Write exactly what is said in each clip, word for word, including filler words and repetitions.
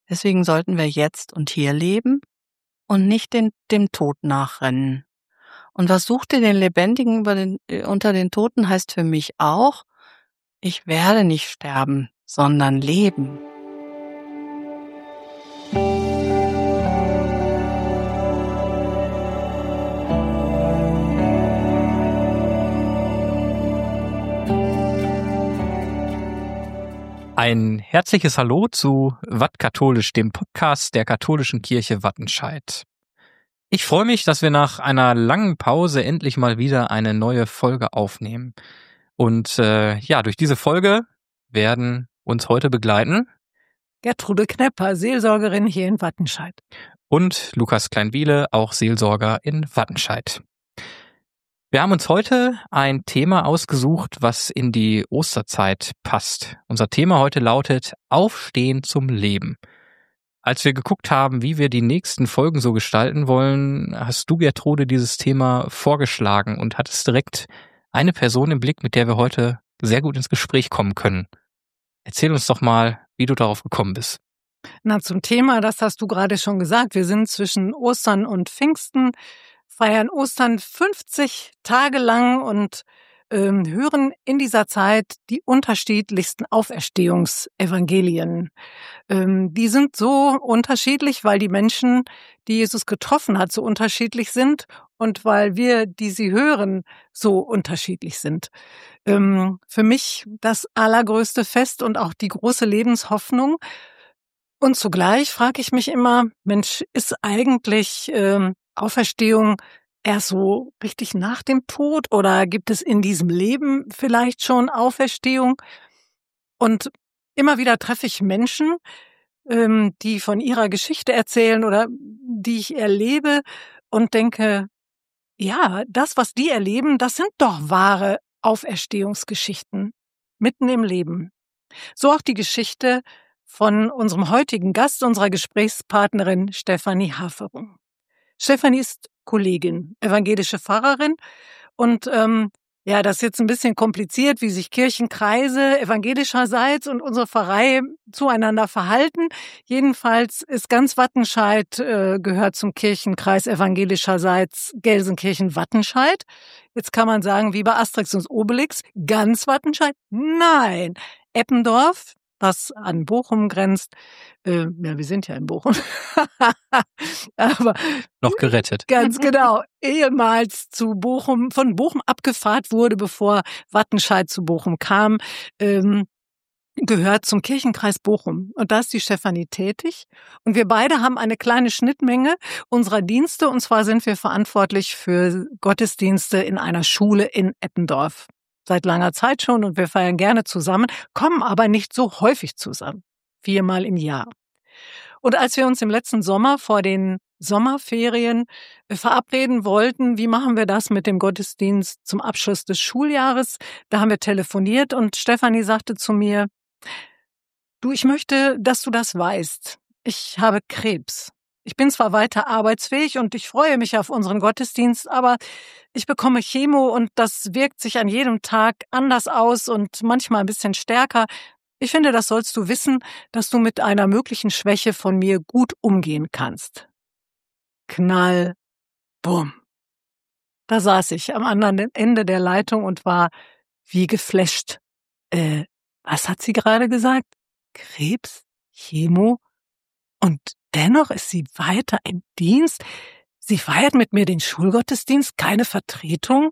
Deswegen sollten wir jetzt und hier leben und nicht den, dem Tod nachrennen. Und was sucht ihr den Lebendigen über den, äh, unter den Toten heißt für mich auch, ich werde nicht sterben, sondern leben. Ein herzliches Hallo zu Watt Katholisch, dem Podcast der katholischen Kirche Wattenscheid. Ich freue mich, dass wir nach einer langen Pause endlich mal wieder eine neue Folge aufnehmen. Und äh, ja, durch diese Folge werden uns heute begleiten Gertrude Knepper, Seelsorgerin hier in Wattenscheid. Und Lukas Kleinwiele, auch Seelsorger in Wattenscheid. Wir haben uns heute ein Thema ausgesucht, was in die Osterzeit passt. Unser Thema heute lautet Aufstehen zum Leben. Als wir geguckt haben, wie wir die nächsten Folgen so gestalten wollen, hast du, Gertrude, dieses Thema vorgeschlagen und hattest direkt eine Person im Blick, mit der wir heute sehr gut ins Gespräch kommen können. Erzähl uns doch mal, wie du darauf gekommen bist. Na, zum Thema, das hast du gerade schon gesagt. Wir sind zwischen Ostern und Pfingsten, feiern Ostern fünfzig Tage lang und ähm, hören in dieser Zeit die unterschiedlichsten Auferstehungsevangelien. Ähm, die sind so unterschiedlich, weil die Menschen, die Jesus getroffen hat, so unterschiedlich sind und weil wir, die sie hören, so unterschiedlich sind. Ähm, für mich das allergrößte Fest und auch die große Lebenshoffnung. Und zugleich frage ich mich immer, Mensch, ist eigentlich ähm, Auferstehung erst so richtig nach dem Tod oder gibt es in diesem Leben vielleicht schon Auferstehung? Und immer wieder treffe ich Menschen, ähm, die von ihrer Geschichte erzählen oder die ich erlebe und denke, ja, das, was die erleben, das sind doch wahre Auferstehungsgeschichten mitten im Leben. So auch die Geschichte von unserem heutigen Gast, unserer Gesprächspartnerin Stefanie Haferung. Stefanie ist Kollegin, evangelische Pfarrerin und ähm, ja, das ist jetzt ein bisschen kompliziert, wie sich Kirchenkreise evangelischerseits und unsere Pfarrei zueinander verhalten. Jedenfalls ist ganz Wattenscheid äh, gehört zum Kirchenkreis evangelischerseits Gelsenkirchen-Wattenscheid. Jetzt kann man sagen, wie bei Asterix und Obelix, ganz Wattenscheid? Nein, Eppendorf, das an Bochum grenzt. Äh, ja, wir sind ja in Bochum. Aber noch gerettet. Ganz genau. Ehemals zu Bochum, von Bochum abgefahren wurde, bevor Wattenscheid zu Bochum kam, ähm, gehört zum Kirchenkreis Bochum. Und da ist die Stefanie tätig. Und wir beide haben eine kleine Schnittmenge unserer Dienste. Und zwar sind wir verantwortlich für Gottesdienste in einer Schule in Eppendorf. Seit langer Zeit schon und wir feiern gerne zusammen, kommen aber nicht so häufig zusammen. Viermal im Jahr. Und als wir uns im letzten Sommer vor den Sommerferien verabreden wollten, wie machen wir das mit dem Gottesdienst zum Abschluss des Schuljahres, da haben wir telefoniert und Stefanie sagte zu mir, du, ich möchte, dass du das weißt. Ich habe Krebs. Ich bin zwar weiter arbeitsfähig und ich freue mich auf unseren Gottesdienst, aber ich bekomme Chemo und das wirkt sich an jedem Tag anders aus und manchmal ein bisschen stärker. Ich finde, das sollst du wissen, dass du mit einer möglichen Schwäche von mir gut umgehen kannst. Knall, bumm. Da saß ich am anderen Ende der Leitung und war wie geflasht. Äh, was hat sie gerade gesagt? Krebs? Chemo? Und dennoch ist sie weiter im Dienst? Sie feiert mit mir den Schulgottesdienst, keine Vertretung?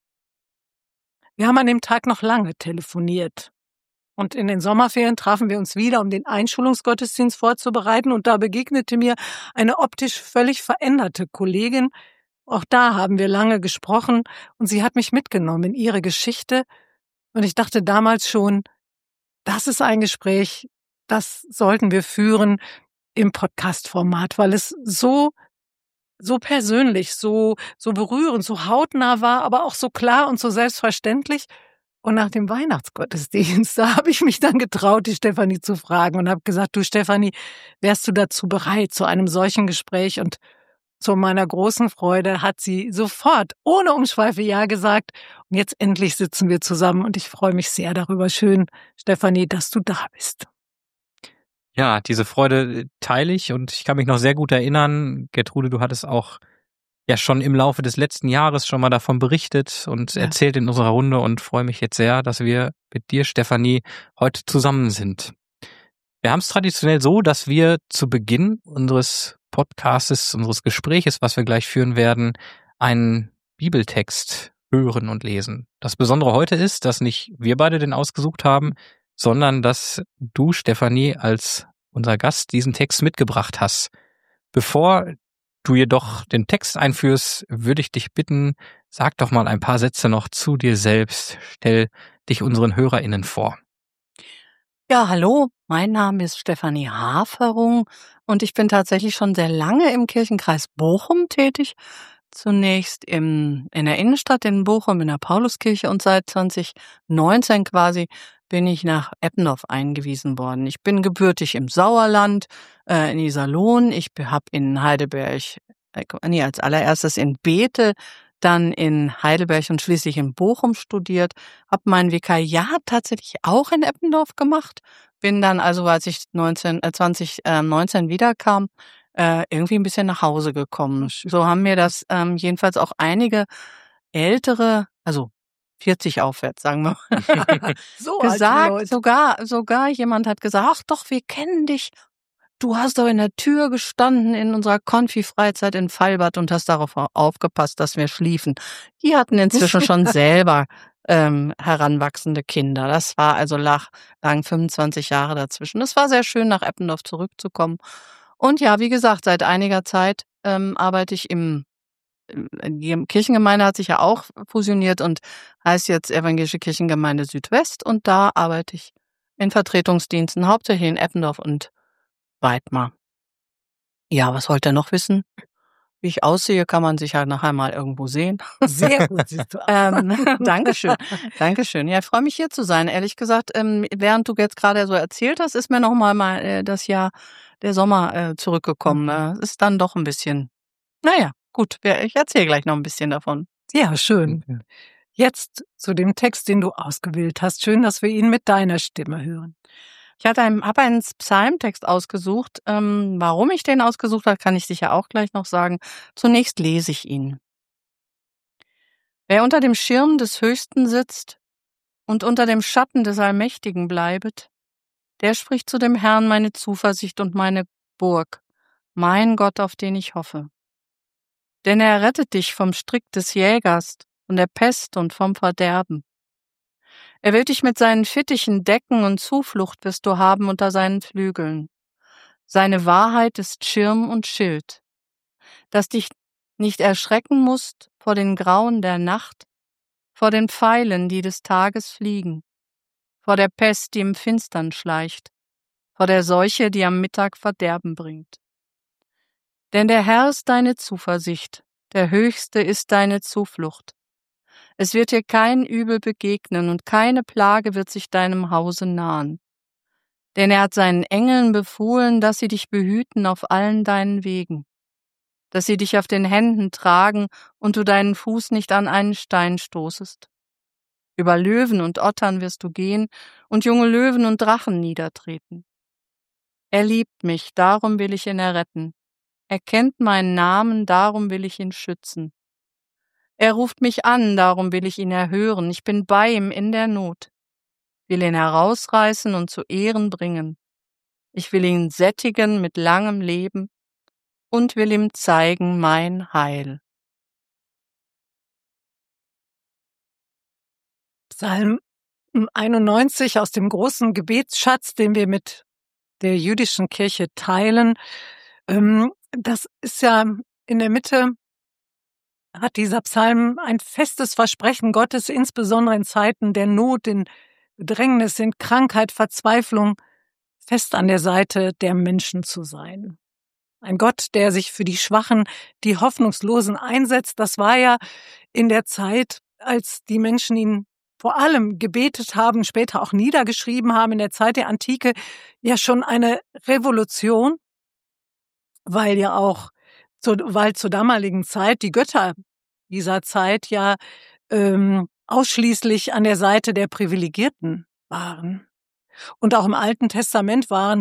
Wir haben an dem Tag noch lange telefoniert. Und in den Sommerferien trafen wir uns wieder, um den Einschulungsgottesdienst vorzubereiten. Und da begegnete mir eine optisch völlig veränderte Kollegin. Auch da haben wir lange gesprochen. Und sie hat mich mitgenommen in ihre Geschichte. Und ich dachte damals schon, das ist ein Gespräch, das sollten wir führen im Podcast-Format, weil es so, so persönlich, so, so berührend, so hautnah war, aber auch so klar und so selbstverständlich. Und nach dem Weihnachtsgottesdienst, da habe ich mich dann getraut, die Stefanie zu fragen und habe gesagt, du Stefanie, wärst du dazu bereit zu einem solchen Gespräch? Und zu meiner großen Freude hat sie sofort, ohne Umschweife ja gesagt. Und jetzt endlich sitzen wir zusammen und ich freue mich sehr darüber. Schön, Stefanie, dass du da bist. Ja, diese Freude teile ich und ich kann mich noch sehr gut erinnern, Gertrude, du hattest auch ja schon im Laufe des letzten Jahres schon mal davon berichtet und Ja. erzählt in unserer Runde und freue mich jetzt sehr, dass wir mit dir, Stefanie, heute zusammen sind. Wir haben es traditionell so, dass wir zu Beginn unseres Podcastes, unseres Gespräches, was wir gleich führen werden, einen Bibeltext hören und lesen. Das Besondere heute ist, dass nicht wir beide den ausgesucht haben, sondern dass du, Stefanie, als unser Gast diesen Text mitgebracht hast. Bevor du jedoch den Text einführst, würde ich dich bitten, sag doch mal ein paar Sätze noch zu dir selbst. Stell dich unseren HörerInnen vor. Ja, hallo, mein Name ist Stefanie Haferung und ich bin tatsächlich schon sehr lange im Kirchenkreis Bochum tätig. Zunächst im, in der Innenstadt in Bochum, in der Pauluskirche, und seit zwanzig neunzehn quasi bin ich nach Eppendorf eingewiesen worden. Ich bin gebürtig im Sauerland, äh, in Iserlohn. Ich habe in Heidelberg, äh, nee, als allererstes in Bethel, dann in Heidelberg und schließlich in Bochum studiert, habe mein Vikariat tatsächlich auch in Eppendorf gemacht, bin dann also, als ich neunzehn, äh, zwanzig neunzehn wiederkam, äh, irgendwie ein bisschen nach Hause gekommen. So haben mir das ähm, jedenfalls auch einige ältere, also vierzig aufwärts, sagen wir mal, So alte gesagt. Leute. Sogar, sogar jemand hat gesagt, ach doch, wir kennen dich. Du hast doch in der Tür gestanden in unserer Konfi-Freizeit in Feilbad und hast darauf aufgepasst, dass wir schliefen. Die hatten inzwischen schon selber ähm, heranwachsende Kinder. Das war also lag, lagen fünfundzwanzig Jahre dazwischen. Es war sehr schön, nach Eppendorf zurückzukommen. Und ja, wie gesagt, seit einiger Zeit ähm, arbeite ich im, im, die Kirchengemeinde hat sich ja auch fusioniert und heißt jetzt Evangelische Kirchengemeinde Südwest, und da arbeite ich in Vertretungsdiensten, hauptsächlich in Eppendorf und Weidmar. Ja, was wollt ihr noch wissen? Wie ich aussehe, kann man sich halt nachher mal irgendwo sehen. Sehr gut siehst du aus. ähm, Dankeschön, Dankeschön. Ja, ich freue mich, hier zu sein. Ehrlich gesagt, ähm, während du jetzt gerade so erzählt hast, ist mir noch mal, mal äh, das Jahr der Sommer äh, zurückgekommen. Mhm. Äh, ist dann doch ein bisschen, naja, gut, ich erzähle gleich noch ein bisschen davon. Ja, schön. Jetzt zu dem Text, den du ausgewählt hast. Schön, dass wir ihn mit deiner Stimme hören. Ich hatte einen, habe einen Psalmtext ausgesucht. Ähm, warum ich den ausgesucht habe, kann ich sicher auch gleich noch sagen. Zunächst lese ich ihn. Wer unter dem Schirm des Höchsten sitzt und unter dem Schatten des Allmächtigen bleibet, der spricht zu dem Herrn meine Zuversicht und meine Burg, mein Gott, auf den ich hoffe. Denn er rettet dich vom Strick des Jägers, von der Pest und vom Verderben. Er will dich mit seinen Fittichen decken und Zuflucht wirst du haben unter seinen Flügeln. Seine Wahrheit ist Schirm und Schild, dass dich nicht erschrecken musst vor den Grauen der Nacht, vor den Pfeilen, die des Tages fliegen, vor der Pest, die im Finstern schleicht, vor der Seuche, die am Mittag Verderben bringt. Denn der Herr ist deine Zuversicht, der Höchste ist deine Zuflucht. Es wird dir kein Übel begegnen und keine Plage wird sich deinem Hause nahen. Denn er hat seinen Engeln befohlen, dass sie dich behüten auf allen deinen Wegen, dass sie dich auf den Händen tragen und du deinen Fuß nicht an einen Stein stoßest. Über Löwen und Ottern wirst du gehen und junge Löwen und Drachen niedertreten. Er liebt mich, darum will ich ihn erretten. Er kennt meinen Namen, darum will ich ihn schützen. Er ruft mich an, darum will ich ihn erhören. Ich bin bei ihm in der Not, will ihn herausreißen und zu Ehren bringen. Ich will ihn sättigen mit langem Leben und will ihm zeigen mein Heil. Psalm einundneunzig aus dem großen Gebetsschatz, den wir mit der jüdischen Kirche teilen. Das ist ja in der Mitte, hat dieser Psalm ein festes Versprechen Gottes, insbesondere in Zeiten der Not, in Bedrängnis, in Krankheit, Verzweiflung, fest an der Seite der Menschen zu sein. Ein Gott, der sich für die Schwachen, die Hoffnungslosen einsetzt. Das war ja in der Zeit, als die Menschen ihn vor allem gebetet haben, später auch niedergeschrieben haben, in der Zeit der Antike, ja schon eine Revolution, weil ja auch, zu, weil zur damaligen Zeit die Götter dieser Zeit ja ähm, ausschließlich an der Seite der Privilegierten waren. Und auch im Alten Testament waren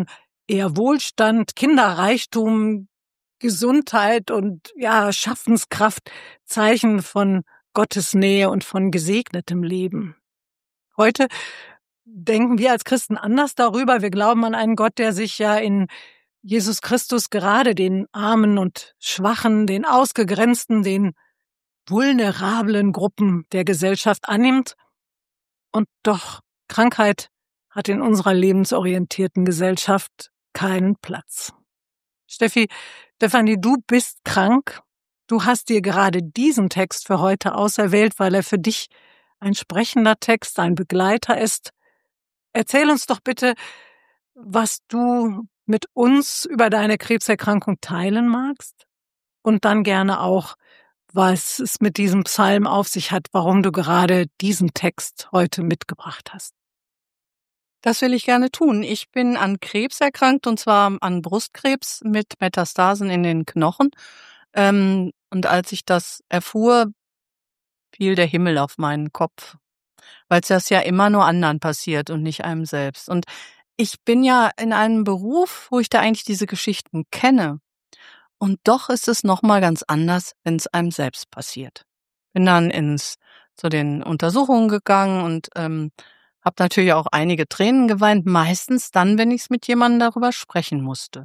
eher Wohlstand, Kinderreichtum, Gesundheit und ja, Schaffenskraft Zeichen von Gottes Nähe und von gesegnetem Leben. Heute denken wir als Christen anders darüber. Wir glauben an einen Gott, der sich ja in Jesus Christus gerade den Armen und Schwachen, den Ausgegrenzten, den vulnerablen Gruppen der Gesellschaft annimmt. Und doch, Krankheit hat in unserer lebensorientierten Gesellschaft keinen Platz. Steffi, Stefanie, du bist krank. Du hast dir gerade diesen Text für heute auserwählt, weil er für dich ein sprechender Text, ein Begleiter ist. Erzähl uns doch bitte, was du mit uns über deine Krebserkrankung teilen magst und dann gerne auch, was es mit diesem Psalm auf sich hat, warum du gerade diesen Text heute mitgebracht hast. Das will ich gerne tun. Ich bin an Krebs erkrankt, und zwar an Brustkrebs mit Metastasen in den Knochen. Ähm, und als ich das erfuhr, fiel der Himmel auf meinen Kopf, weil es das ja immer nur anderen passiert und nicht einem selbst. Und ich bin ja in einem Beruf, wo ich da eigentlich diese Geschichten kenne. Und doch ist es nochmal ganz anders, wenn es einem selbst passiert. Bin dann ins zu den Untersuchungen gegangen und ähm, habe natürlich auch einige Tränen geweint, meistens dann, wenn ich es mit jemandem darüber sprechen musste.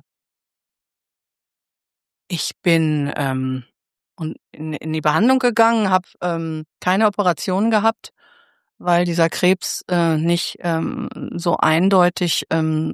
Ich bin ähm, und in, in die Behandlung gegangen, habe ähm, keine Operation gehabt, weil dieser Krebs äh, nicht ähm, so eindeutig ähm,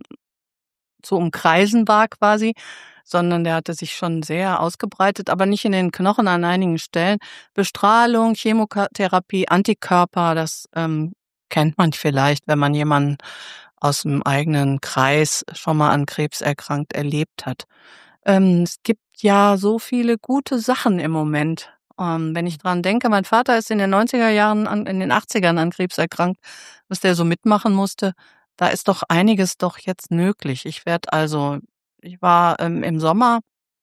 zu umkreisen war quasi, sondern der hatte sich schon sehr ausgebreitet, aber nicht in den Knochen an einigen Stellen. Bestrahlung, Chemotherapie, Antikörper, das ähm, kennt man vielleicht, wenn man jemanden aus dem eigenen Kreis schon mal an Krebs erkrankt erlebt hat. Ähm, es gibt ja so viele gute Sachen im Moment. Ähm, wenn ich dran denke, mein Vater ist in den neunziger Jahren, an, in den achtzigern an Krebs erkrankt, was der so mitmachen musste. Da ist doch einiges doch jetzt möglich. Ich werde also, ich war ähm, im Sommer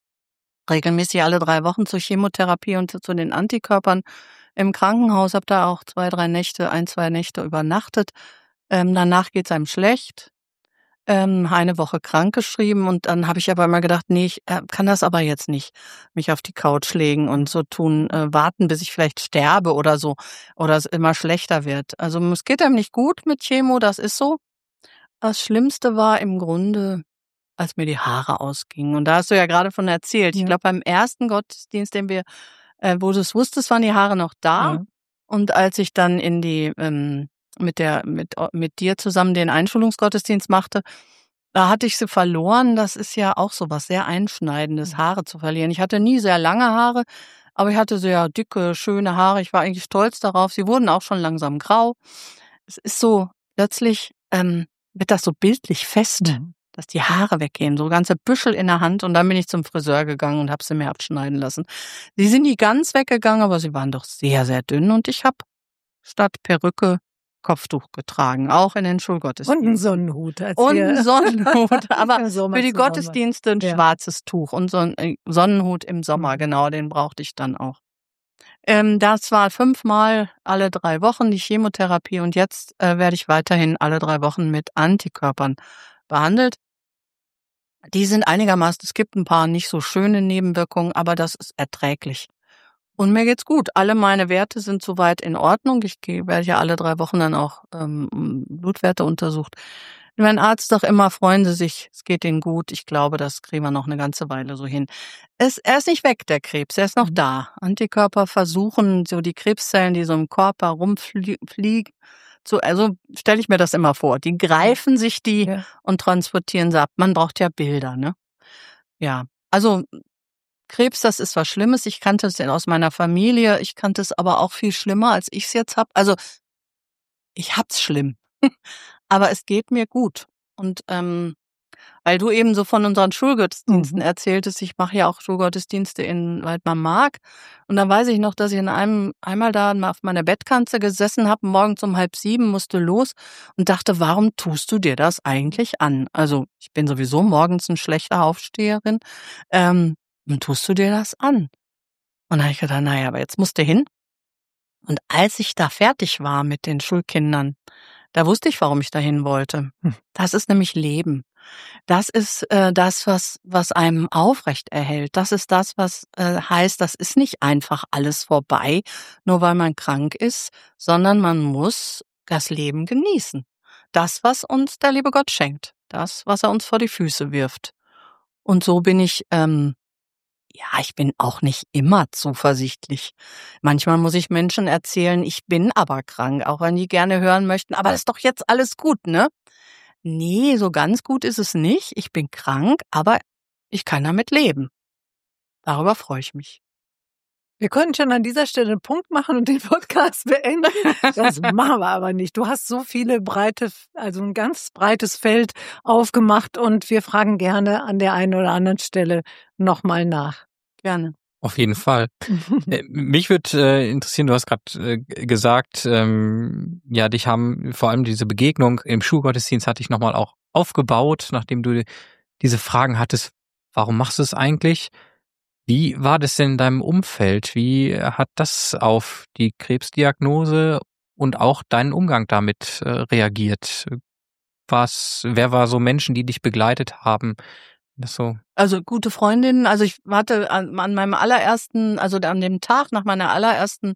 regelmäßig alle drei Wochen zur Chemotherapie und zu den Antikörpern im Krankenhaus, habe da auch zwei, drei Nächte, ein, zwei Nächte übernachtet. Ähm, danach geht's einem schlecht. Ähm, eine Woche krankgeschrieben und dann habe ich aber immer gedacht, nee, ich äh, kann das aber jetzt nicht, mich auf die Couch legen und so tun, äh, warten, bis ich vielleicht sterbe oder so oder es immer schlechter wird. Also es geht einem nicht gut mit Chemo, das ist so. Das Schlimmste war im Grunde, als mir die Haare ausgingen. Und da hast du ja gerade von erzählt. Ich Ja. glaube, beim ersten Gottesdienst, den wir, äh, wo du es wusstest, waren die Haare noch da. Ja. Und als ich dann in die ähm, mit der mit mit dir zusammen den Einschulungsgottesdienst machte, da hatte ich sie verloren. Das ist ja auch so was sehr Einschneidendes, Haare zu verlieren. Ich hatte nie sehr lange Haare, aber ich hatte sehr dicke, schöne Haare. Ich war eigentlich stolz darauf. Sie wurden auch schon langsam grau. Es ist so, plötzlich ähm, wird das so bildlich fest, Mhm. dass die Haare weggehen, so ganze Büschel in der Hand. Und dann bin ich zum Friseur gegangen und habe sie mir abschneiden lassen. Sie sind nie ganz weggegangen, aber sie waren doch sehr, sehr dünn. Und ich habe statt Perücke Kopftuch getragen, auch in den Und einen Schulgottesdiensten. Sonnenhut. Als Und wir einen Sonnenhut, aber im Sommer für die zusammen waren. Gottesdienste ein Ja. schwarzes Tuch und so ein äh, Sonnenhut im Sommer, Mhm. genau, den brauchte ich dann auch. Ähm, das war fünfmal alle drei Wochen die Chemotherapie und jetzt äh, werde ich weiterhin alle drei Wochen mit Antikörpern behandelt. Die sind einigermaßen, es gibt ein paar nicht so schöne Nebenwirkungen, aber das ist erträglich. Und mir geht's gut. Alle meine Werte sind soweit in Ordnung. Ich gehe, werde ja alle drei Wochen dann auch ähm, Blutwerte untersucht. Mein Arzt sagt immer, freuen Sie sich, es geht Ihnen gut. Ich glaube, das kriegen wir noch eine ganze Weile so hin. Es, er ist nicht weg, der Krebs, er ist noch Mhm. da. Antikörper versuchen, so die Krebszellen, die so im Körper rumfliegen, so, also stelle ich mir das immer vor. Die greifen sich die Ja. und transportieren sie ab. Man braucht ja Bilder, ne? Ja, also Krebs, das ist was Schlimmes. Ich kannte es aus meiner Familie. Ich kannte es aber auch viel schlimmer, als ich es jetzt hab. Also ich hab's schlimm, aber es geht mir gut. Und ähm, weil du eben so von unseren Schulgottesdiensten Mhm. erzähltest, ich mache ja auch Schulgottesdienste in Waldmar-Mark. Und da weiß ich noch, dass ich in einem einmal da mal auf meiner Bettkante gesessen habe, morgens um halb sieben musste los und dachte, warum tust du dir das eigentlich an? Also ich bin sowieso morgens eine schlechte Aufsteherin. Ähm, und tust du dir das an? Und dann habe ich gedacht, naja, aber jetzt musst du hin. Und als ich da fertig war mit den Schulkindern, da wusste ich, warum ich dahin wollte. Hm. Das ist nämlich Leben. Das ist äh, das, was was einem aufrecht erhält. Das ist das, was äh, heißt, das ist nicht einfach alles vorbei, nur weil man krank ist, sondern man muss das Leben genießen. Das, was uns der liebe Gott schenkt, das, was er uns vor die Füße wirft. Und so bin ich, ähm, ja, ich bin auch nicht immer zuversichtlich. Manchmal muss ich Menschen erzählen, ich bin aber krank, auch wenn die gerne hören möchten, aber das ist doch jetzt alles gut, ne? Nee, so ganz gut ist es nicht. Ich bin krank, aber ich kann damit leben. Darüber freue ich mich. Wir können schon an dieser Stelle einen Punkt machen und den Podcast beenden. Das machen wir aber nicht. Du hast so viele breite, also ein ganz breites Feld aufgemacht und wir fragen gerne an der einen oder anderen Stelle nochmal nach. Gerne. Auf jeden Fall. äh, mich würde äh, interessieren, du hast gerade äh, gesagt, ähm, ja, dich haben vor allem diese Begegnung im Schulgottesdienst hat dich nochmal auch aufgebaut, nachdem du diese Fragen hattest, warum machst du es eigentlich? Wie war das denn in deinem Umfeld? Wie hat das auf die Krebsdiagnose und auch deinen Umgang damit äh, reagiert? Was, wer war so Menschen, die dich begleitet haben? Das so. Also gute Freundinnen, also ich hatte an, an meinem allerersten, also an dem Tag nach meiner allerersten,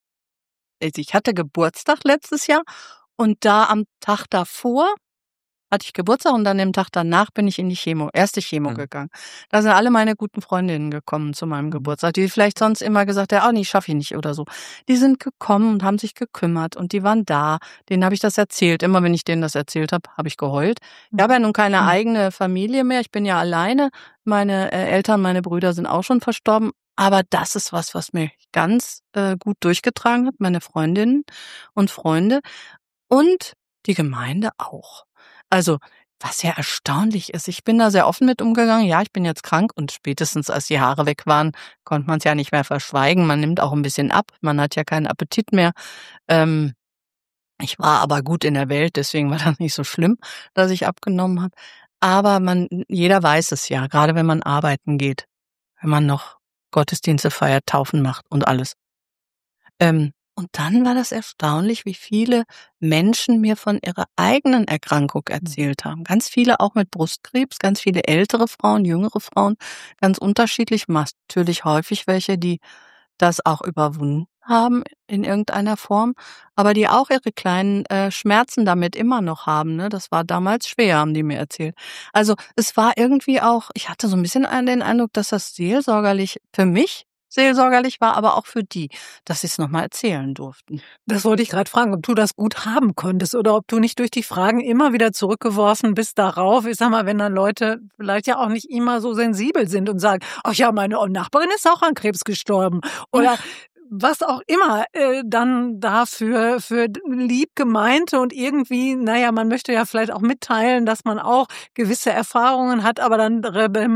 ich hatte Geburtstag letztes Jahr und da am Tag davor hatte ich Geburtstag und dann dem Tag danach bin ich in die Chemo, erste Chemo Mhm. gegangen. Da sind alle meine guten Freundinnen gekommen zu meinem Geburtstag, die vielleicht sonst immer gesagt haben, oh nee, schaffe ich nicht oder so. Die sind gekommen und haben sich gekümmert und die waren da. Denen habe ich das erzählt. Immer wenn ich denen das erzählt habe, habe ich geheult. Ich habe ja nun keine Mhm. eigene Familie mehr. Ich bin ja alleine. Meine äh, Eltern, meine Brüder sind auch schon verstorben. Aber das ist was, was mir ganz äh, gut durchgetragen hat, meine Freundinnen und Freunde und die Gemeinde auch. Also, was ja erstaunlich ist, ich bin da sehr offen mit umgegangen. Ja, ich bin jetzt krank und spätestens als die Haare weg waren, konnte man es ja nicht mehr verschweigen. Man nimmt auch ein bisschen ab, man hat ja keinen Appetit mehr. Ähm, ich war aber gut in der Welt, deswegen war das nicht so schlimm, dass ich abgenommen habe. Aber man, jeder weiß es ja, gerade wenn man arbeiten geht, wenn man noch Gottesdienste feiert, Taufen macht und alles. Ähm, und dann war das erstaunlich, wie viele Menschen mir von ihrer eigenen Erkrankung erzählt haben. Ganz viele auch mit Brustkrebs, ganz viele ältere Frauen, jüngere Frauen, ganz unterschiedlich. Natürlich häufig welche, die das auch überwunden haben in irgendeiner Form, aber die auch ihre kleinen äh, Schmerzen damit immer noch haben. Ne? Das war damals schwer, haben die mir erzählt. Also es war irgendwie auch, ich hatte so ein bisschen den Eindruck, dass das seelsorgerlich für mich seelsorgerlich war, aber auch für die, dass sie es nochmal erzählen durften. Das wollte ich gerade fragen, ob du das gut haben konntest oder ob du nicht durch die Fragen immer wieder zurückgeworfen bist darauf. Ich sag mal, wenn dann Leute vielleicht ja auch nicht immer so sensibel sind und sagen, ach ja, meine Nachbarin ist auch an Krebs gestorben oder was auch immer äh, dann dafür für lieb gemeinte und irgendwie, naja, man möchte ja vielleicht auch mitteilen, dass man auch gewisse Erfahrungen hat, aber dann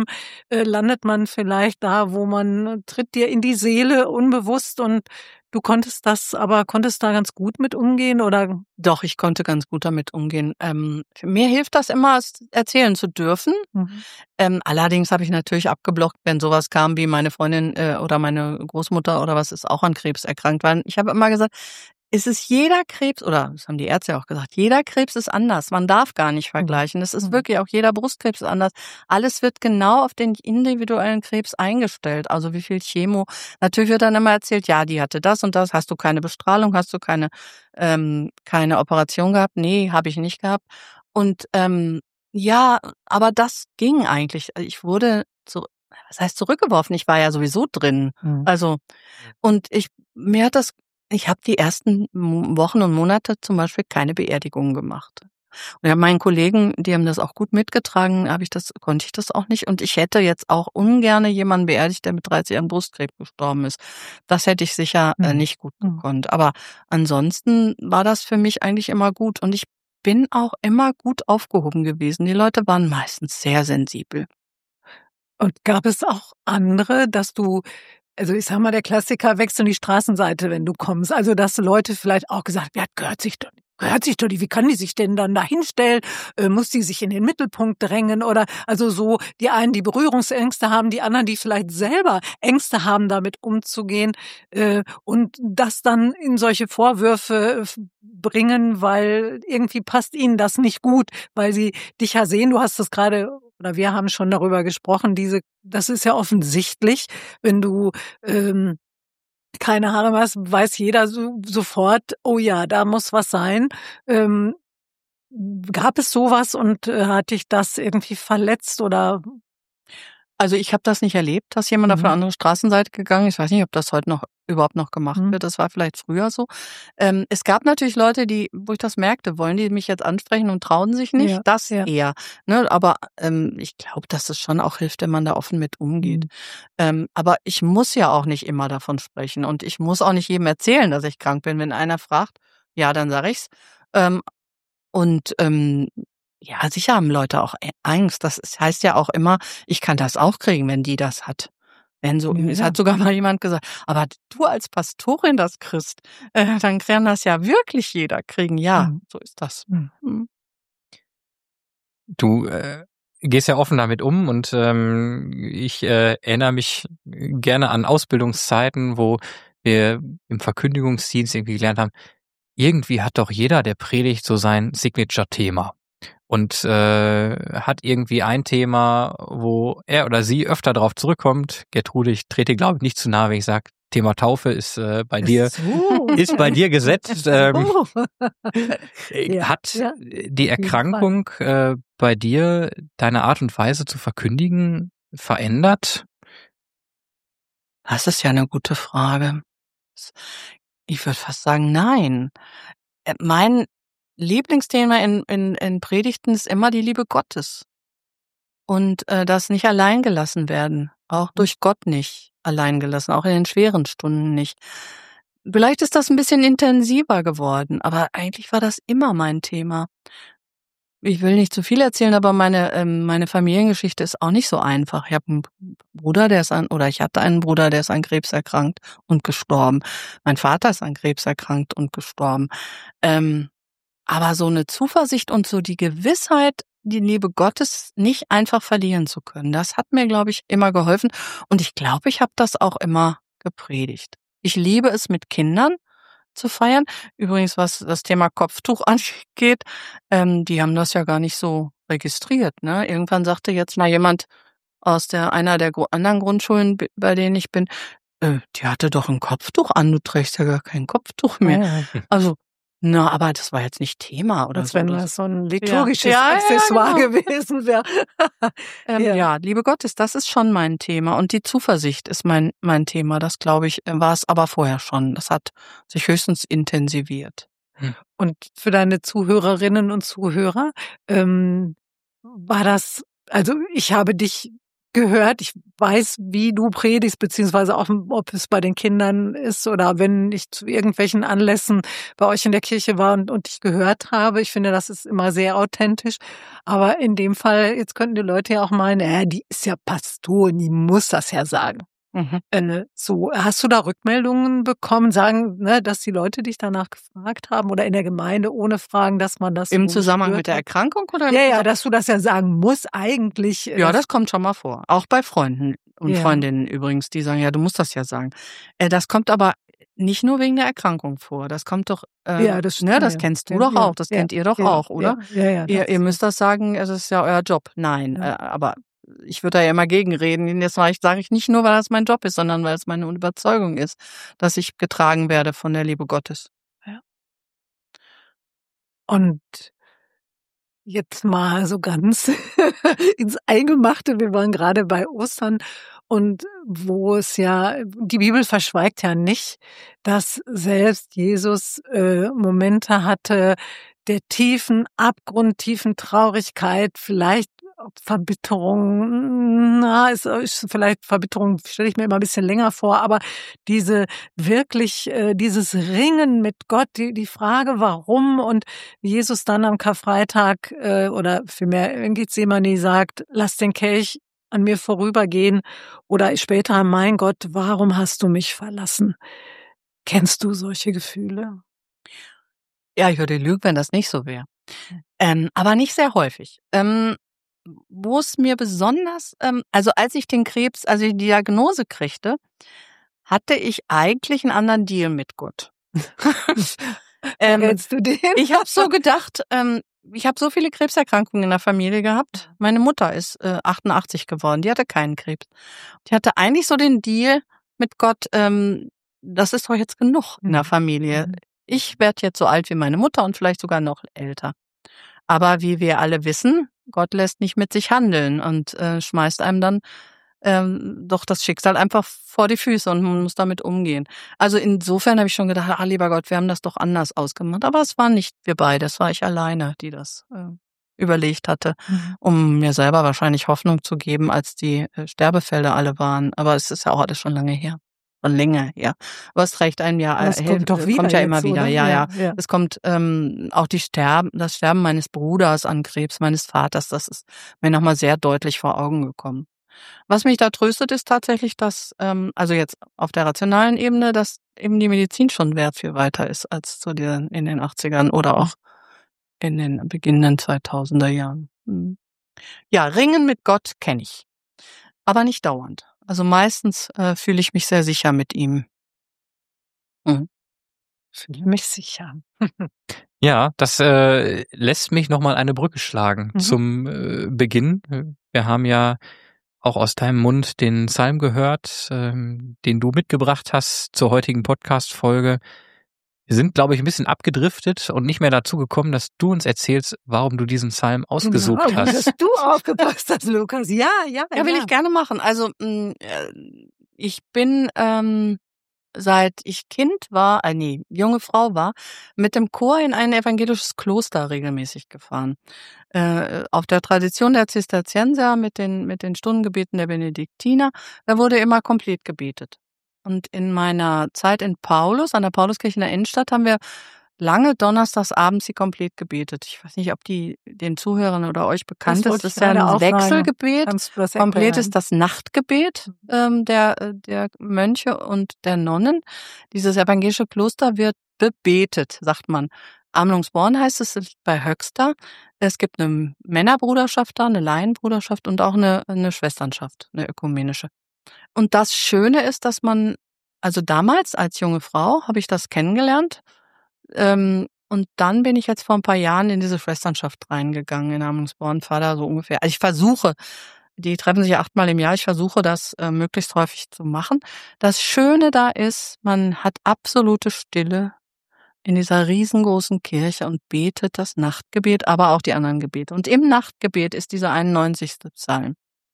äh, landet man vielleicht da, wo man tritt dir in die Seele unbewusst und du konntest das, aber konntest da ganz gut mit umgehen oder? Doch, ich konnte ganz gut damit umgehen. Ähm, mir hilft das immer, es erzählen zu dürfen. Mhm. Ähm, allerdings habe ich natürlich abgeblockt, wenn sowas kam wie meine Freundin äh, oder meine Großmutter oder was ist auch an Krebs erkrankt. Weil ich habe immer gesagt, es ist jeder Krebs, oder das haben die Ärzte auch gesagt, jeder Krebs ist anders. Man darf gar nicht vergleichen. Es ist wirklich auch jeder Brustkrebs ist anders. Alles wird genau auf den individuellen Krebs eingestellt. Also wie viel Chemo. Natürlich wird dann immer erzählt, ja, die hatte das und das. Hast du keine Bestrahlung? Hast du keine ähm, keine Operation gehabt? Nee, habe ich nicht gehabt. Und ähm, ja, aber das ging eigentlich. Ich wurde zu, was heißt zurückgeworfen? Ich war ja sowieso drin. Mhm. Also und ich mir hat das ich habe die ersten Wochen und Monate zum Beispiel keine Beerdigungen gemacht. Und ja, meinen Kollegen, die haben das auch gut mitgetragen, habe ich das, konnte ich das auch nicht. Und ich hätte jetzt auch ungerne jemanden beerdigt, der mit dreißig Jahren Brustkrebs gestorben ist. Das hätte ich sicher äh, nicht gut gekonnt. Aber ansonsten war das für mich eigentlich immer gut. Und ich bin auch immer gut aufgehoben gewesen. Die Leute waren meistens sehr sensibel. Und gab es auch andere, dass du, also ich sag mal, der Klassiker, wechseln die Straßenseite, wenn du kommst. Also dass Leute vielleicht auch gesagt, ja, gehört sich doch nicht. hört sich doch, wie kann die sich denn dann da hinstellen? Äh, muss die sich in den Mittelpunkt drängen? Oder also so die einen, die Berührungsängste haben, die anderen, die vielleicht selber Ängste haben, damit umzugehen äh, und das dann in solche Vorwürfe bringen, weil irgendwie passt ihnen das nicht gut, weil sie dich ja sehen, du hast das gerade, oder wir haben schon darüber gesprochen, diese, das ist ja offensichtlich, wenn du ähm, keine Haare mehr hast, weiß jeder so, sofort, oh ja, da muss was sein. Ähm, gab es sowas und äh, hat dich das irgendwie verletzt oder? Also ich habe das nicht erlebt, dass jemand Mhm. auf eine andere Straßenseite gegangen ist. Ich weiß nicht, ob das heute noch überhaupt noch gemacht Mhm. wird. Das war vielleicht früher so. Ähm, es gab natürlich Leute, die, wo ich das merkte, wollen die mich jetzt ansprechen und trauen sich nicht. Ja, Das ja. eher. Ne? Aber ähm, ich glaube, dass es schon auch hilft, wenn man da offen mit umgeht. Mhm. Ähm, aber ich muss ja auch nicht immer davon sprechen und ich muss auch nicht jedem erzählen, dass ich krank bin. Wenn einer fragt, ja, dann sage ich's. Ähm, und ähm, ja, sicher haben Leute auch Ä- Angst. Das ist, heißt ja auch immer, ich kann das auch kriegen, wenn die das hat. Wenn so, Ja, es ja. hat sogar mal jemand gesagt, aber du als Pastorin das kriegst, äh, dann kann das ja wirklich jeder kriegen. Ja, Mhm. so ist das. Mhm. Mhm. Du äh, gehst ja offen damit um und ähm, ich äh, erinnere mich gerne an Ausbildungszeiten, wo wir im Verkündigungsdienst irgendwie gelernt haben, irgendwie hat doch jeder, der predigt, so sein Signature-Thema und äh, hat irgendwie ein Thema, wo er oder sie öfter drauf zurückkommt. Gertrude, ich trete, glaube ich, nicht zu nahe, wenn ich sage, Thema Taufe ist äh, bei dir So. ist bei dir gesetzt. Ähm, So. äh, Ja, hat ja, die jeden Erkrankung äh, bei dir deine Art und Weise zu verkündigen verändert? Das ist ja eine gute Frage. Ich würde fast sagen, nein. Äh, Mein Lieblingsthema in, in, in Predigten ist immer die Liebe Gottes. Und äh, das nicht allein gelassen werden. Auch durch Gott nicht allein gelassen, auch in den schweren Stunden nicht. Vielleicht ist das ein bisschen intensiver geworden, aber eigentlich war das immer mein Thema. Ich will nicht zu viel erzählen, aber meine ähm, meine Familiengeschichte ist auch nicht so einfach. Ich habe einen Bruder, der ist an oder ich hatte einen Bruder, der ist an Krebs erkrankt und gestorben. Mein Vater ist an Krebs erkrankt und gestorben. Ähm, aber so eine Zuversicht und so die Gewissheit, die Liebe Gottes nicht einfach verlieren zu können, das hat mir, glaube ich, immer geholfen. Und ich glaube, ich habe das auch immer gepredigt. Ich liebe es, mit Kindern zu feiern. Übrigens, was das Thema Kopftuch angeht, ähm, die haben das ja gar nicht so registriert. Ne? Irgendwann sagte jetzt mal jemand aus der einer der gro- anderen Grundschulen, b- bei denen ich bin, äh, die hatte doch ein Kopftuch an, du trägst ja gar kein Kopftuch mehr. Ja, ja. Also, na, aber das war jetzt nicht Thema oder Als so. wenn Oder das so. so ein liturgisches Ja, ja, ja, Accessoire genau. gewesen wäre. Ähm, Ja. ja, Liebe Gottes, das ist schon mein Thema. Und die Zuversicht ist mein, mein Thema. Das, glaube ich, äh, war es aber vorher schon. Das hat sich höchstens intensiviert. Und für deine Zuhörerinnen und Zuhörer, ähm, war das, also ich habe dich gehört, ich weiß, wie du predigst, beziehungsweise auch, ob es bei den Kindern ist oder wenn ich zu irgendwelchen Anlässen bei euch in der Kirche war und, und dich gehört habe. Ich finde, das ist immer sehr authentisch. Aber in dem Fall, jetzt könnten die Leute ja auch meinen, äh, die ist ja Pastorin, die muss das ja sagen. Mhm. Äh, so, hast du da Rückmeldungen bekommen, sagen, ne, dass die Leute dich danach gefragt haben oder in der Gemeinde ohne Fragen, dass man das Im so Zusammenhang gespürt mit der hat? Erkrankung oder im Ja, ja, Zusammenhang- dass du das ja sagen musst, eigentlich. äh, Ja, das kommt schon mal vor. Auch bei Freunden und Ja. Freundinnen übrigens, die sagen, ja, du musst das ja sagen. Äh, das kommt aber nicht nur wegen der Erkrankung vor. Das kommt doch, äh, Ja, das ne, das ja, kennst du ja, doch ja, auch, das ja, kennt ihr doch ja, auch, oder? Ja, ja, ja, Ihr, das- ihr müsst das sagen, es ist ja euer Job. Nein, Ja. äh, aber ich würde da ja immer gegenreden. Jetzt sage ich, sage ich nicht nur, weil das mein Job ist, sondern weil es meine Überzeugung ist, dass ich getragen werde von der Liebe Gottes. Und jetzt mal so ganz ins Eingemachte. Wir waren gerade bei Ostern und wo es ja, die Bibel verschweigt ja nicht, dass selbst Jesus äh, Momente hatte der tiefen, abgrundtiefen Traurigkeit, vielleicht Verbitterung, na, ist, ist vielleicht Verbitterung, stelle ich mir immer ein bisschen länger vor, aber diese wirklich, äh, dieses Ringen mit Gott, die, die Frage, warum und Jesus dann am Karfreitag äh, oder vielmehr in Gethsemane sagt, lass den Kelch an mir vorübergehen oder später, mein Gott, warum hast du mich verlassen? Kennst du solche Gefühle? Ja, ich würde lügen, wenn das nicht so wäre. Ähm, aber nicht sehr häufig. Ähm, wo es mir besonders, ähm, also als ich den Krebs, also die Diagnose kriegte, hatte ich eigentlich einen anderen Deal mit Gott. ähm, Verrätst du den? ich habe so gedacht, ähm, ich habe so viele Krebserkrankungen in der Familie gehabt. Meine Mutter ist äh, achtundachtzig geworden, die hatte keinen Krebs. Die hatte eigentlich so den Deal mit Gott, ähm, das ist doch jetzt genug in der Familie. Ich werde jetzt so alt wie meine Mutter und vielleicht sogar noch älter. Aber wie wir alle wissen, Gott lässt nicht mit sich handeln und äh, schmeißt einem dann ähm, doch das Schicksal einfach vor die Füße und man muss damit umgehen. Also insofern habe ich schon gedacht, ah lieber Gott, wir haben das doch anders ausgemacht. Aber es waren nicht wir beide, es war ich alleine, die das äh, überlegt hatte, Mhm. um mir selber wahrscheinlich Hoffnung zu geben, als die äh, Sterbefälle alle waren. Aber es ist ja auch alles schon lange her. Schon länger her. Aber es trägt einem ja, Aber es äh, kommt doch wieder kommt ja jetzt, immer wieder, oder? ja, ja. Ja, ja. Es kommt ähm, auch die Sterben, das Sterben meines Bruders an Krebs, meines Vaters, das ist mir nochmal sehr deutlich vor Augen gekommen. Was mich da tröstet, ist tatsächlich, dass, ähm, also jetzt auf der rationalen Ebene, dass eben die Medizin schon wert viel weiter ist als zu den in den achtzigern oder auch in den beginnenden zweitausender Jahren. Mhm. Ja, Ringen mit Gott kenne ich, aber nicht dauernd. Also meistens äh, fühle ich mich sehr sicher mit ihm. Mhm. Fühle mich sicher. Ja, das äh, lässt mich nochmal eine Brücke schlagen Mhm. zum äh, Beginn. Wir haben ja auch aus deinem Mund den Psalm gehört, ähm, den du mitgebracht hast zur heutigen Podcast-Folge. Wir sind, glaube ich, ein bisschen abgedriftet und nicht mehr dazu gekommen, dass du uns erzählst, warum du diesen Psalm ausgesucht Genau, hast. dass du aufgepasst hast, Lukas. Ja, ja, Ja, will ich gerne machen. Also mh, äh, ich bin ähm, seit ich Kind war, äh, nee, junge Frau war, mit dem Chor in ein evangelisches Kloster regelmäßig gefahren. Äh, auf der Tradition der Zisterzienser mit den mit den Stundengebeten der Benediktiner, da wurde immer komplett gebetet. Und in meiner Zeit in Paulus, an der Pauluskirche in der Innenstadt, haben wir lange donnerstags abends die komplett gebetet. Ich weiß nicht, ob die den Zuhörern oder euch bekannt ist. wollte Das ich ist ja gerade ein auch sagen. Wechselgebet. Kannst du das Komplett erklären? ist das Nachtgebet ähm, der, äh, der Mönche und der Nonnen. Dieses evangelische Kloster wird bebetet, sagt man. Amlungsborn heißt es, es liegt bei Höxter. Es gibt eine Männerbruderschaft da, eine Laienbruderschaft und auch eine, eine Schwesternschaft, eine ökumenische. Und das Schöne ist, dass man, also damals als junge Frau habe ich das kennengelernt. Ähm, und dann bin ich jetzt vor ein paar Jahren in diese Schwesternschaft reingegangen in Amlungsborn, fahre da so ungefähr. Also ich versuche, die treffen sich ja achtmal im Jahr, ich versuche das äh, möglichst häufig zu machen. Das Schöne da ist, man hat absolute Stille in dieser riesengroßen Kirche und betet das Nachtgebet, aber auch die anderen Gebete. Und im Nachtgebet ist dieser einundneunzigste Psalm.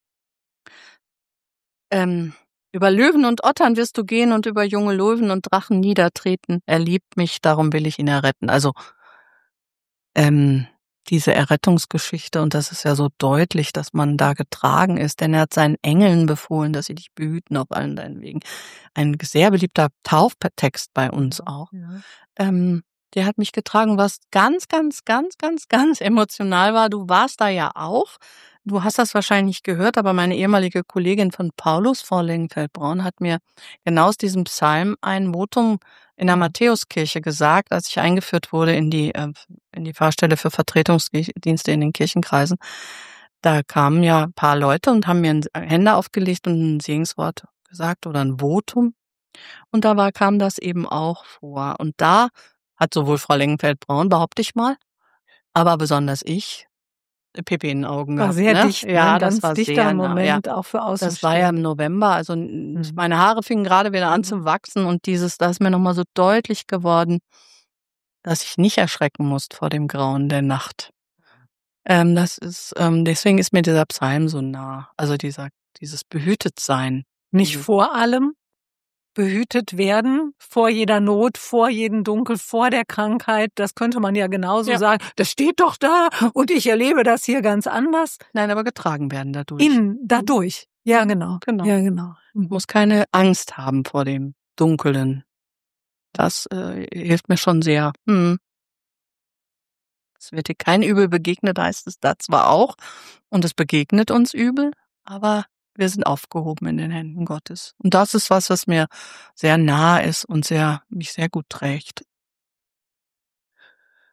Ähm, über Löwen und Ottern wirst du gehen und über junge Löwen und Drachen niedertreten. Er liebt mich, darum will ich ihn erretten. Also ähm, diese Errettungsgeschichte, und das ist ja so deutlich, dass man da getragen ist, denn er hat seinen Engeln befohlen, dass sie dich behüten auf allen deinen Wegen. Ein sehr beliebter Tauftext bei uns auch. Ja. Ähm, der hat mich getragen, was ganz, ganz, ganz, ganz, ganz emotional war. Du warst da ja auch. Du hast das wahrscheinlich nicht gehört, aber meine ehemalige Kollegin von Paulus, Frau Lengenfeld-Braun, hat mir genau aus diesem Psalm ein Votum in der Matthäuskirche gesagt, als ich eingeführt wurde in die, äh, in die Pfarrstelle für Vertretungsdienste in den Kirchenkreisen. Da kamen ja ein paar Leute und haben mir Hände aufgelegt und ein Segenswort gesagt oder ein Votum. Und da war, kam das eben auch vor. Und da hat sowohl Frau Lengenfeld-Braun, behaupte ich mal, aber besonders ich, Pipi in den Augen War gehabt. sehr Ne? dicht, Ja, ne? das Ganz war dichter sehr nah. Ja. Moment, auch für Das war ja im Außenstehende. November, also Mhm. meine Haare fingen gerade wieder an Mhm. zu wachsen und dieses, da ist mir nochmal so deutlich geworden, dass ich nicht erschrecken muss vor dem Grauen der Nacht. Ähm, das ist, ähm, deswegen ist mir dieser Psalm so nah. Also dieser, dieses Behütetsein. Nicht Dieses- vor allem behütet werden, vor jeder Not, vor jedem Dunkel, vor der Krankheit. Das könnte man ja genauso Ja. sagen. Das steht doch da und ich erlebe das hier ganz anders. Nein, aber getragen werden dadurch. In, dadurch. Ja, genau. Genau. Ja, genau. Ich muss keine Angst haben vor dem Dunklen. Das äh, hilft mir schon sehr. Hm. Es wird dir kein Übel begegnet, heißt es da zwar auch. Und es begegnet uns Übel, aber wir sind aufgehoben in den Händen Gottes. Und das ist was, was mir sehr nah ist und sehr, mich sehr gut trägt.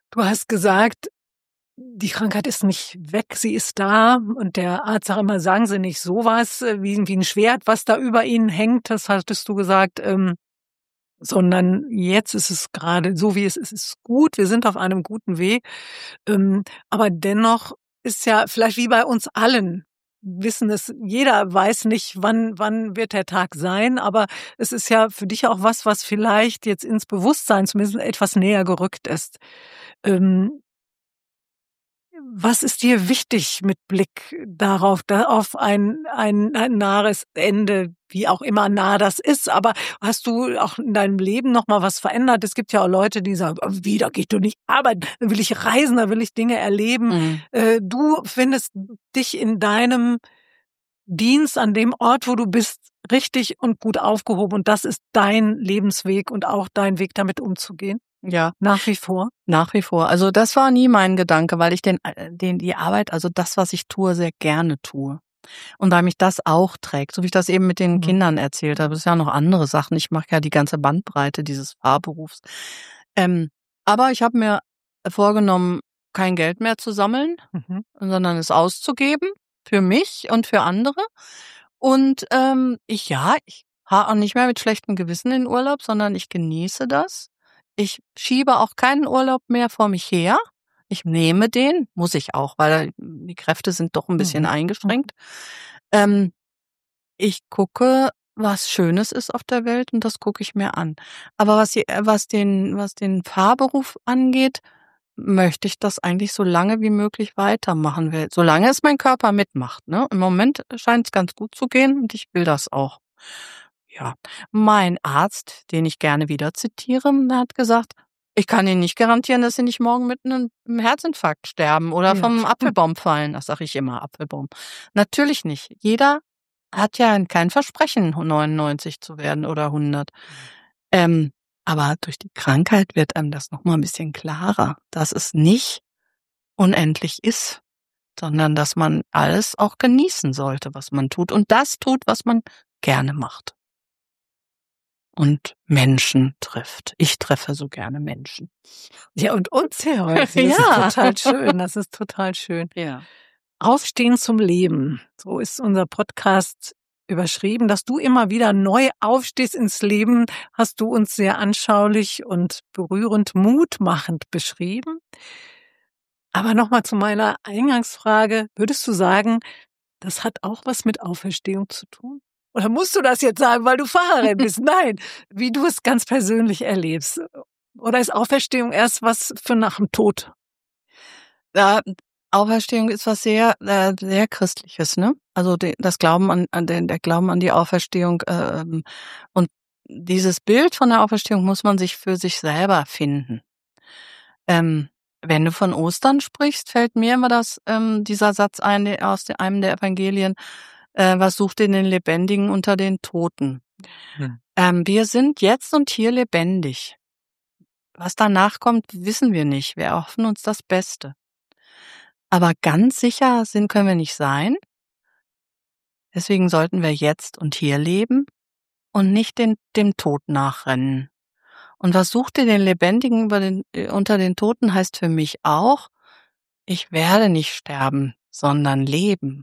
Du hast gesagt, die Krankheit ist nicht weg, sie ist da. Und der Arzt sagt immer, sagen Sie nicht sowas, wie, wie ein Schwert, was da über Ihnen hängt. Das hattest du gesagt. Ähm, sondern jetzt ist es gerade so, wie es ist, es ist gut. Wir sind auf einem guten Weg. Ähm, aber dennoch ist ja vielleicht wie bei uns allen, wissen es, jeder weiß nicht, wann, wann wird der Tag sein, aber es ist ja für dich auch was, was vielleicht jetzt ins Bewusstsein zumindest etwas näher gerückt ist. Ähm, Was ist dir wichtig mit Blick darauf, da auf ein, ein, ein nahes Ende, wie auch immer nah das ist? Aber hast du auch in deinem Leben noch mal was verändert? Es gibt ja auch Leute, die sagen, wie, da geht du nicht arbeiten, da will ich reisen, da will ich Dinge erleben. Mhm. Äh, Du findest dich in deinem Dienst an dem Ort, wo du bist, richtig und gut aufgehoben. Und das ist dein Lebensweg und auch dein Weg, damit umzugehen. Ja, Nach wie vor. nach wie vor. Also das war nie mein Gedanke, weil ich den, äh, den die Arbeit, also das, was ich tue, sehr gerne tue. Und weil mich das auch trägt, so wie ich das eben mit den Mhm. Kindern erzählt habe. Das ist ja noch andere Sachen. Ich mache ja die ganze Bandbreite dieses Fahrberufs. Ähm, aber ich habe mir vorgenommen, kein Geld mehr zu sammeln, Mhm. sondern es auszugeben für mich und für andere. Und ähm, ich, ja, ich fahre auch nicht mehr mit schlechtem Gewissen in Urlaub, sondern ich genieße das. Ich schiebe auch keinen Urlaub mehr vor mich her. Ich nehme den, muss ich auch, weil die Kräfte sind doch ein bisschen Mhm. eingeschränkt. Ähm, ich gucke, was Schönes ist auf der Welt und das gucke ich mir an. Aber was, die, was, den, was den Fahrberuf angeht, möchte ich das eigentlich so lange wie möglich weitermachen will. Solange es mein Körper mitmacht. Ne? Im Moment scheint es ganz gut zu gehen und ich will das auch. Ja, mein Arzt, den ich gerne wieder zitiere, der hat gesagt, ich kann Ihnen nicht garantieren, dass Sie nicht morgen mit einem Herzinfarkt sterben oder Ja. vom Apfelbaum fallen. Das sage ich immer, Apfelbaum. Natürlich nicht. Jeder hat ja kein Versprechen, neunundneunzig zu werden oder hundert. Ähm, aber durch die Krankheit wird einem das nochmal ein bisschen klarer, dass es nicht unendlich ist, sondern dass man alles auch genießen sollte, was man tut und das tut, was man gerne macht. Und Menschen trifft. Ich treffe so gerne Menschen. Ja, und uns ja heute. Das Ja. ist total schön. Das ist total schön. Ja. Aufstehen zum Leben. So ist unser Podcast überschrieben. Dass du immer wieder neu aufstehst ins Leben, hast du uns sehr anschaulich und berührend, mutmachend beschrieben. Aber nochmal zu meiner Eingangsfrage. Würdest du sagen, das hat auch was mit Auferstehung zu tun? Oder musst du das jetzt sagen, weil du Pfarrerin bist? Nein, wie du es ganz persönlich erlebst. Oder ist Auferstehung erst was für nach dem Tod? Ja, Auferstehung ist was sehr, äh, sehr Christliches, ne? Also de, das Glauben an, an den, der Glauben an die Auferstehung ähm, und dieses Bild von der Auferstehung muss man sich für sich selber finden. Ähm, wenn du von Ostern sprichst, fällt mir immer das ähm, dieser Satz ein der, aus der, einem der Evangelien: äh, Was sucht ihr den Lebendigen unter den Toten? Hm. Ähm, wir sind jetzt und hier lebendig. Was danach kommt, wissen wir nicht. Wir erhoffen uns das Beste. Aber ganz sicher sind können wir nicht sein. Deswegen sollten wir jetzt und hier leben und nicht den, dem Tod nachrennen. Und was sucht ihr den Lebendigen über den, äh, unter den Toten heißt für mich auch, ich werde nicht sterben, sondern leben.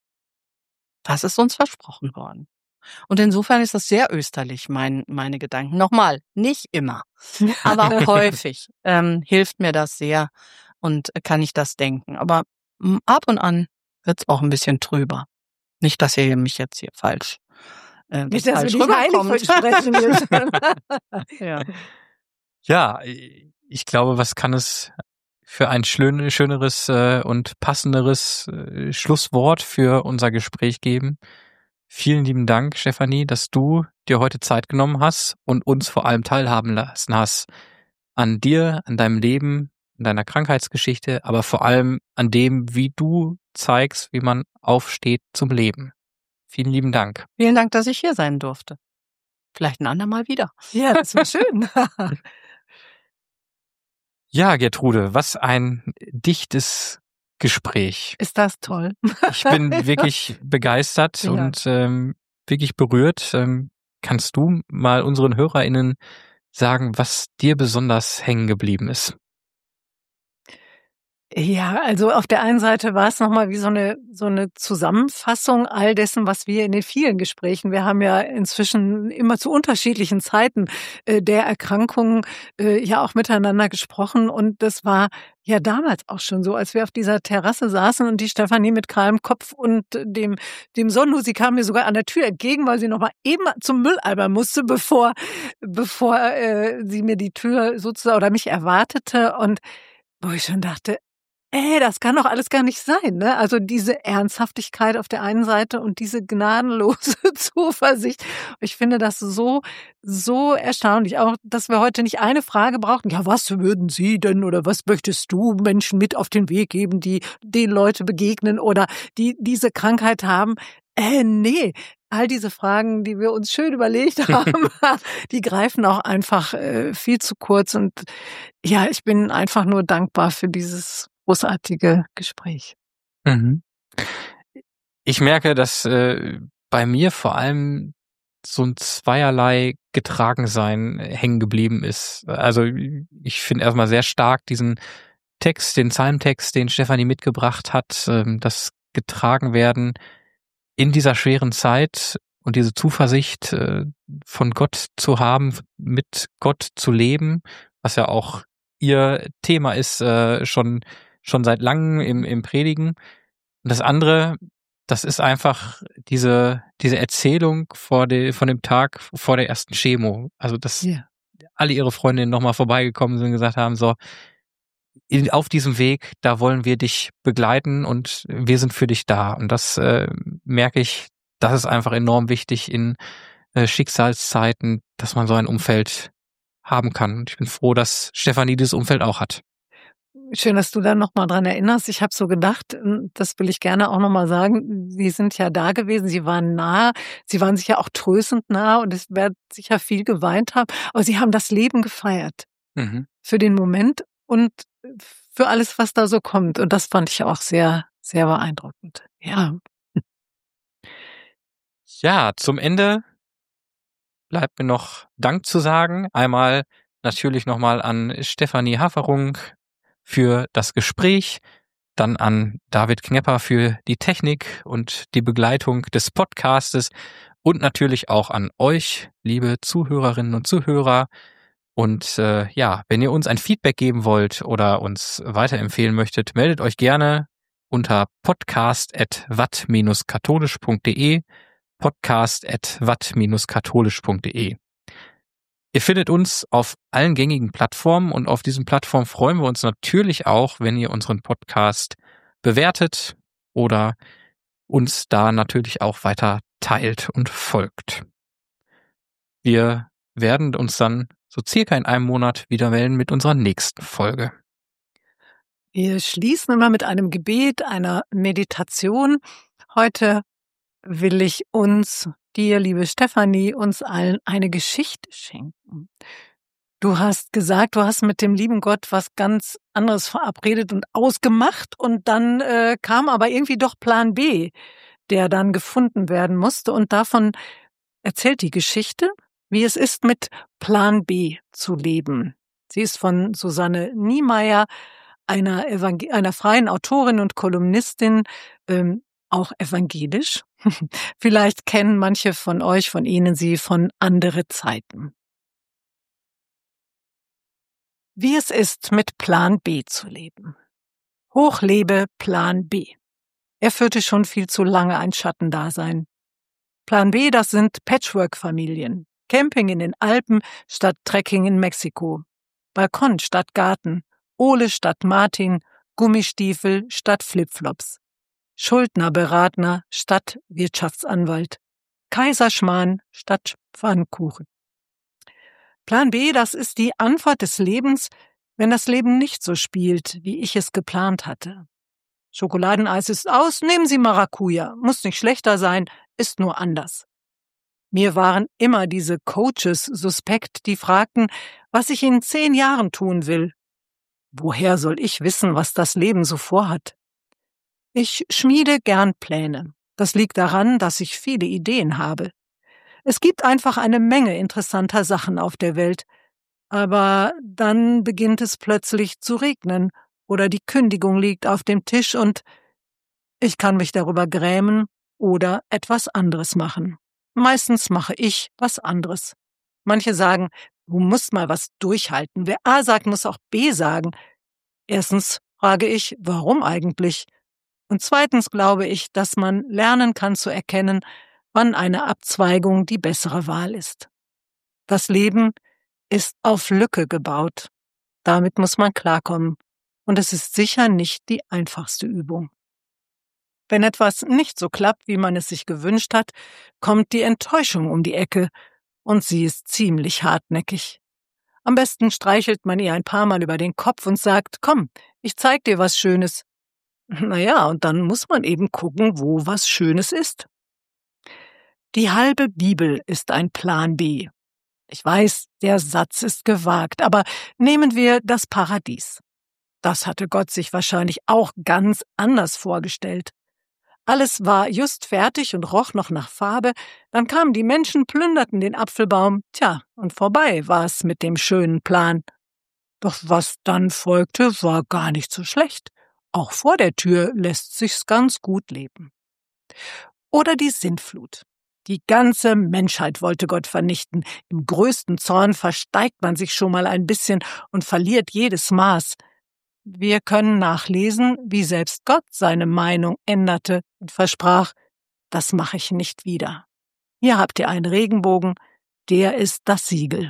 Das ist uns versprochen worden. Und insofern ist das sehr österlich, mein, meine Gedanken. Nochmal, nicht immer, aber häufig ähm, hilft mir das sehr und kann ich das denken. Aber m, ab und an wird's auch ein bisschen trüber. Nicht, dass ihr mich jetzt hier falsch, äh, das Nicht, dass falsch wir dich heilig rüberkommt. versprechen jetzt. Ja. Ja, ich glaube, was kann es für ein schön, schöneres äh, und passenderes äh, Schlusswort für unser Gespräch geben? Vielen lieben Dank, Stefanie, dass du dir heute Zeit genommen hast und uns vor allem teilhaben lassen hast an dir, an deinem Leben, an deiner Krankheitsgeschichte, aber vor allem an dem, wie du zeigst, wie man aufsteht zum Leben. Vielen lieben Dank. Vielen Dank, dass ich hier sein durfte. Vielleicht ein andermal wieder. Ja, das war schön. Ja, Gertrude, was ein dichtes Gespräch. Ist das toll? Ich bin wirklich begeistert Ja. und ähm, wirklich berührt. Ähm, kannst du mal unseren HörerInnen sagen, was dir besonders hängen geblieben ist? Ja, also auf der einen Seite war es nochmal wie so eine so eine Zusammenfassung all dessen, was wir in den vielen Gesprächen, wir haben ja inzwischen immer zu unterschiedlichen Zeiten äh, der Erkrankung äh, ja auch miteinander gesprochen, und das war ja damals auch schon so, als wir auf dieser Terrasse saßen und die Stefanie mit kahlem Kopf und dem dem Sonnenhut, sie kam mir sogar an der Tür entgegen, weil sie noch mal eben zum Mülleimer musste, bevor bevor äh, sie mir die Tür sozusagen oder mich erwartete, und wo ich schon dachte, ey, das kann doch alles gar nicht sein, ne? Also diese Ernsthaftigkeit auf der einen Seite und diese gnadenlose Zuversicht. Ich finde das so, so erstaunlich. Auch, dass wir heute nicht eine Frage brauchen. Ja, was würden Sie denn oder was möchtest du Menschen mit auf den Weg geben, die den Leute begegnen oder die diese Krankheit haben? Äh, nee. All diese Fragen, die wir uns schön überlegt haben, die greifen auch einfach äh, viel zu kurz. Und ja, ich bin einfach nur dankbar für dieses großartige Gespräch. Mhm. Ich merke, dass äh, bei mir vor allem so ein zweierlei Getragensein hängen geblieben ist. Also ich finde erstmal sehr stark diesen Text, den Psalmtext, den Stefanie mitgebracht hat, ähm, das Getragenwerden in dieser schweren Zeit und diese Zuversicht äh, von Gott zu haben, mit Gott zu leben, was ja auch ihr Thema ist, äh, schon schon seit langem im, im Predigen. Und das andere, das ist einfach diese diese Erzählung vor de, von dem Tag vor der ersten Chemo. Also dass Ja. alle ihre Freundinnen nochmal vorbeigekommen sind und gesagt haben, so, in, auf diesem Weg, da wollen wir dich begleiten und wir sind für dich da. Und das äh, merke ich, das ist einfach enorm wichtig in äh, Schicksalszeiten, dass man so ein Umfeld haben kann. Und ich bin froh, dass Stefanie dieses Umfeld auch hat. Schön, dass du da nochmal dran erinnerst. Ich habe so gedacht, das will ich gerne auch nochmal sagen, Sie sind ja da gewesen, Sie waren nah, Sie waren sicher auch tröstend nah und es wird sicher viel geweint haben, aber Sie haben das Leben gefeiert. Mhm. Für den Moment und für alles, was da so kommt. Und das fand ich auch sehr, sehr beeindruckend. Ja. Ja, zum Ende bleibt mir noch Dank zu sagen. Einmal natürlich nochmal an Stefanie Haferung für das Gespräch, dann an David Knepper für die Technik und die Begleitung des Podcastes und natürlich auch an euch, liebe Zuhörerinnen und Zuhörer. Und äh, ja, wenn ihr uns ein Feedback geben wollt oder uns weiterempfehlen möchtet, meldet euch gerne unter podcast at watt dash katholisch punkt de, podcast at watt dash katholisch punkt de. Ihr findet uns auf allen gängigen Plattformen und auf diesen Plattformen freuen wir uns natürlich auch, wenn ihr unseren Podcast bewertet oder uns da natürlich auch weiter teilt und folgt. Wir werden uns dann so circa in einem Monat wieder melden mit unserer nächsten Folge. Wir schließen immer mit einem Gebet, einer Meditation. Heute will ich uns, dir, liebe Stefanie, uns allen eine Geschichte schenken. Du hast gesagt, du hast mit dem lieben Gott was ganz anderes verabredet und ausgemacht und dann äh, kam aber irgendwie doch Plan B, der dann gefunden werden musste, und davon erzählt die Geschichte, wie es ist, mit Plan B zu leben. Sie ist von Susanne Niemeyer, einer, Evangel- einer freien Autorin und Kolumnistin, ähm, auch evangelisch. Vielleicht kennen manche von euch, von Ihnen sie von Andere Zeiten. Wie es ist, mit Plan B zu leben. Hoch lebe Plan B. Er führte schon viel zu lange ein Schattendasein. Plan B, das sind Patchwork-Familien. Camping in den Alpen statt Trekking in Mexiko. Balkon statt Garten. Ole statt Martin. Gummistiefel statt Flipflops. Schuldnerberatner statt Wirtschaftsanwalt. Kaiserschmarrn statt Pfannkuchen. Plan B, das ist die Antwort des Lebens, wenn das Leben nicht so spielt, wie ich es geplant hatte. Schokoladeneis ist aus, nehmen Sie Maracuja. Muss nicht schlechter sein, ist nur anders. Mir waren immer diese Coaches suspekt, die fragten, was ich in zehn Jahren tun will. Woher soll ich wissen, was das Leben so vorhat? Ich schmiede gern Pläne. Das liegt daran, dass ich viele Ideen habe. Es gibt einfach eine Menge interessanter Sachen auf der Welt. Aber dann beginnt es plötzlich zu regnen oder die Kündigung liegt auf dem Tisch und ich kann mich darüber grämen oder etwas anderes machen. Meistens mache ich was anderes. Manche sagen, du musst mal was durchhalten. Wer A sagt, muss auch B sagen. Erstens frage ich, warum eigentlich? Und zweitens glaube ich, dass man lernen kann zu erkennen, wann eine Abzweigung die bessere Wahl ist. Das Leben ist auf Lücke gebaut. Damit muss man klarkommen. Und es ist sicher nicht die einfachste Übung. Wenn etwas nicht so klappt, wie man es sich gewünscht hat, kommt die Enttäuschung um die Ecke. Und sie ist ziemlich hartnäckig. Am besten streichelt man ihr ein paar Mal über den Kopf und sagt, komm, ich zeig dir was Schönes. Naja, und dann muss man eben gucken, wo was Schönes ist. Die halbe Bibel ist ein Plan B. Ich weiß, der Satz ist gewagt, aber nehmen wir das Paradies. Das hatte Gott sich wahrscheinlich auch ganz anders vorgestellt. Alles war just fertig und roch noch nach Farbe, dann kamen die Menschen, plünderten den Apfelbaum, tja, und vorbei war es mit dem schönen Plan. Doch was dann folgte, war gar nicht so schlecht. Auch vor der Tür lässt sich's ganz gut leben. Oder die Sintflut. Die ganze Menschheit wollte Gott vernichten. Im größten Zorn versteigt man sich schon mal ein bisschen und verliert jedes Maß. Wir können nachlesen, wie selbst Gott seine Meinung änderte und versprach, das mache ich nicht wieder. Hier habt ihr einen Regenbogen, der ist das Siegel.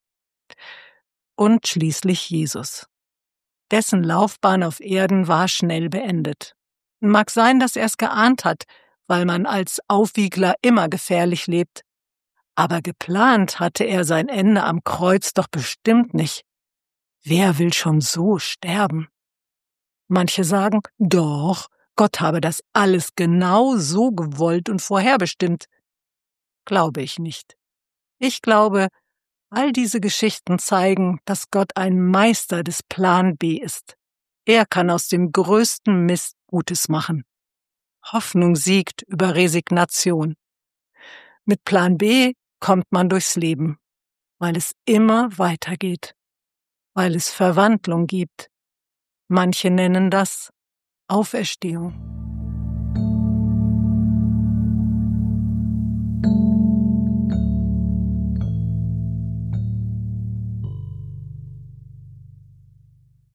Und schließlich Jesus. Dessen Laufbahn auf Erden war schnell beendet. Mag sein, dass er es geahnt hat, weil man als Aufwiegler immer gefährlich lebt. Aber geplant hatte er sein Ende am Kreuz doch bestimmt nicht. Wer will schon so sterben? Manche sagen, doch, Gott habe das alles genau so gewollt und vorherbestimmt. Glaube ich nicht. Ich glaube, all diese Geschichten zeigen, dass Gott ein Meister des Plan B ist. Er kann aus dem größten Mist Gutes machen. Hoffnung siegt über Resignation. Mit Plan B kommt man durchs Leben, weil es immer weitergeht, weil es Verwandlung gibt. Manche nennen das Auferstehung.